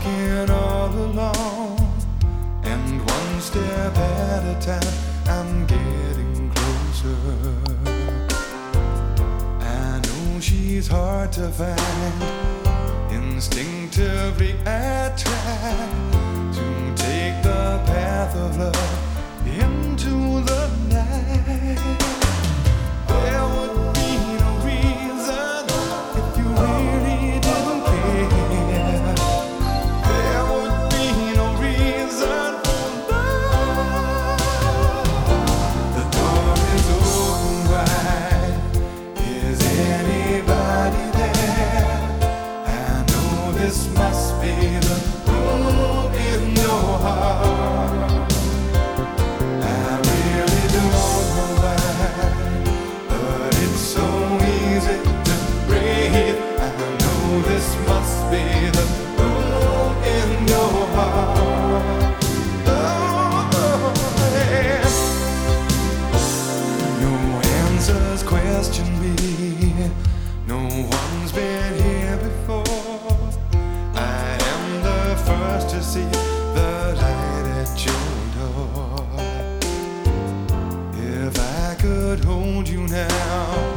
walking all alone, and one step at a time I'm getting closer. I know she's hard to find. Instinctively I try to take the path of love into the night. There would be no reason if you really didn't care. There would be no reason for love. The door is open wide. Is anybody there? I know this must be the room in your heart. I really don't know why, but it's so easy to breathe. I know this must be the room in your heart. Oh, yeah. No answers question me. No one's been here before. I am the first to see the light at your door. If I could hold you now,